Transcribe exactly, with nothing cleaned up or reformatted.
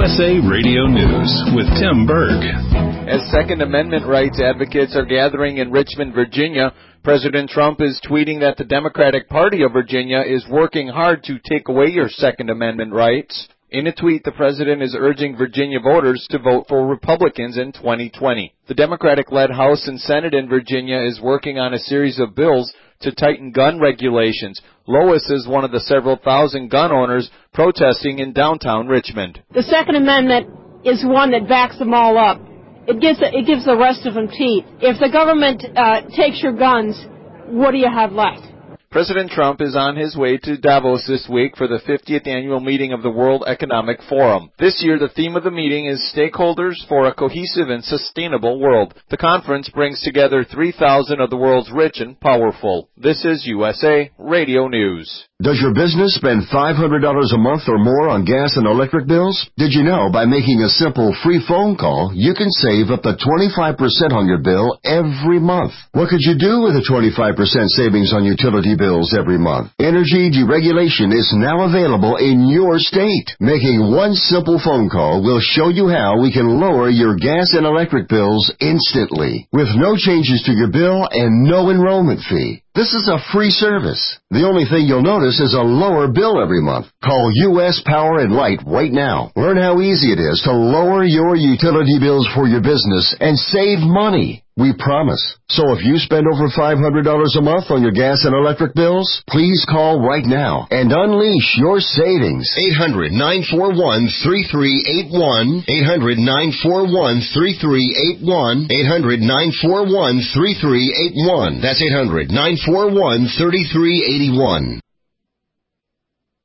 S A Radio News with Tim Berg. As Second Amendment rights advocates are gathering in Richmond, Virginia, President Trump is tweeting that the Democratic Party of Virginia is working hard to take away your Second Amendment rights. In a tweet, the president is urging Virginia voters to vote for Republicans in twenty twenty. The Democratic-led House and Senate in Virginia is working on a series of bills to tighten gun regulations. Lois is one of the several thousand gun owners protesting in downtown Richmond. The Second Amendment is one that backs them all up. It gives it gives the rest of them teeth. If the government uh, takes your guns, what do you have left? President Trump is on his way to Davos this week for the fiftieth annual meeting of the World Economic Forum. This year, the theme of the meeting is Stakeholders for a Cohesive and Sustainable World. The conference brings together three thousand of the world's rich and powerful. This is U S A Radio News. Does your business spend five hundred dollars a month or more on gas and electric bills? Did you know by making a simple free phone call, you can save up to twenty-five percent on your bill every month? What could you do with a twenty-five percent savings on utility bills every month? Energy deregulation is now available in your state. Making one simple phone call will show you how we can lower your gas and electric bills instantly, with no changes to your bill and no enrollment fee. This is a free service. The only thing you'll notice is a lower bill every month. Call U S Power and Light right now. Learn how easy it is to lower your utility bills for your business and save money. We promise. So if you spend over five hundred dollars a month on your gas and electric bills, please call right now and unleash your savings. eight hundred, nine four one, three three eight one. eight hundred, nine four one, three three eight one. eight hundred, nine four one, three three eight one. That's eight hundred, nine four one, three three eight one.